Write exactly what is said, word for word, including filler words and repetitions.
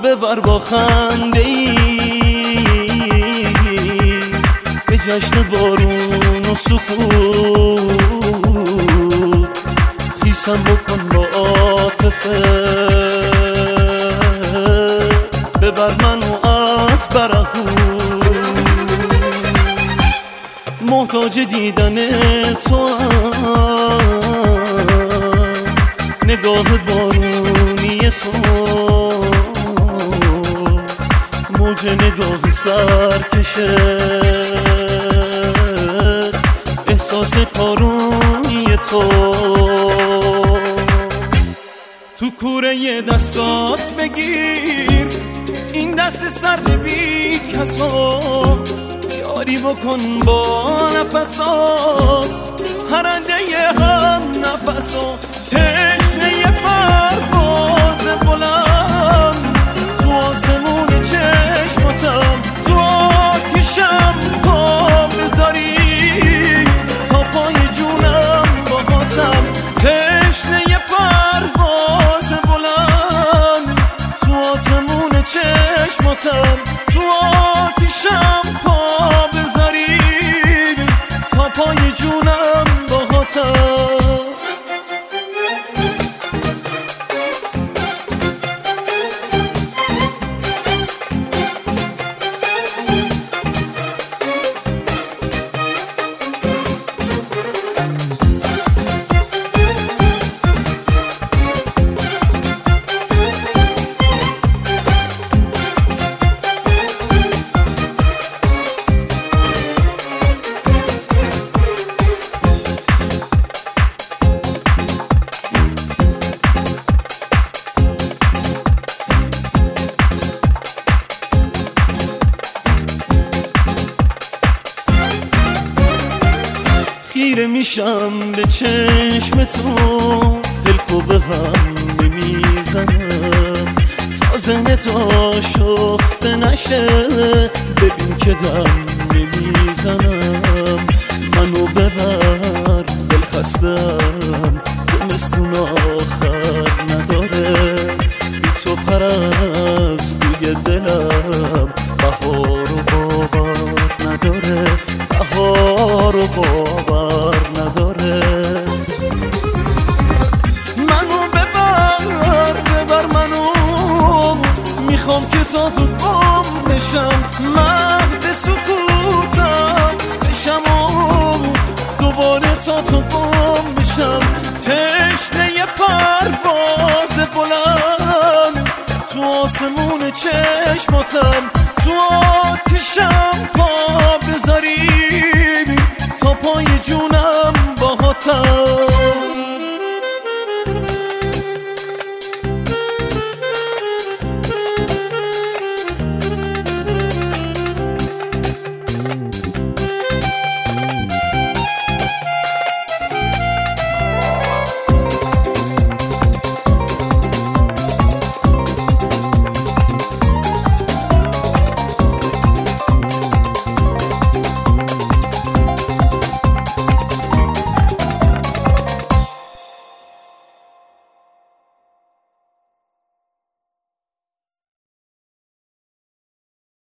ببر با خنده ای به جشن بارون و سکوت، خیسم بکن با عاطفه، ببر منو از برهوت. محتاج دیدن تو نگاه بارونی تو، موج نگاه سرکشه، احساس کارونی تو. تو کوره دستات بگیر این دست سرد بی کسا، یاری بکن با نفسات هرنده هم نفسا. تشنه پرواز بلند تو آسمون چشماتم، تو آتیشم پا بذاری تا پای جونم باهاتم. تشنه پرواز بلند تو آسمون چشماتم، تو آتیشم پا بذاری تا پای جونم باهاتم. خیره میشم به چشم تو، دلکو به هم نمیزنم تا ذهن تا شفته نشه. ببین که دم نمیزنم، منو ببر دل خستم، زمستون آخر نداره، بی تو پرستوی دلم بهار و باور نداره، بهار و باور نداره. منو ببر ببر منو، میخوام که تا تو گم بشم، مهد سکوتم بشم و دوباره تا تو گم بشم. تشنه پرواز بلند تو آسمون چشماتم، تو آتیشم پا بذاری تا پای جونم باهاتم.